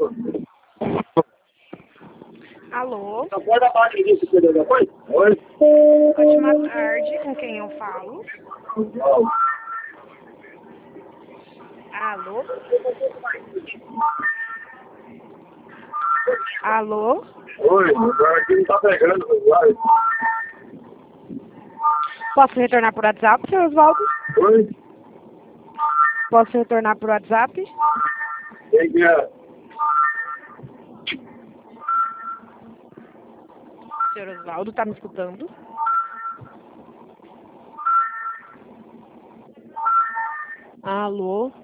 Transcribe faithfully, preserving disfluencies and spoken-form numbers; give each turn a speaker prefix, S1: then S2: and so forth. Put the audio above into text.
S1: Alô?
S2: Então, pode falar que disse que deu depois? Oi?
S1: Ótima tarde, com quem eu falo? Alô? Alô?
S2: Oi, agora aqui não tá pegando. Vai.
S1: Posso retornar por WhatsApp, seu Oswaldo?
S2: Oi?
S1: Posso retornar por WhatsApp?
S2: Quem que é?
S1: Senhor Oswaldo, tá me escutando? Alô?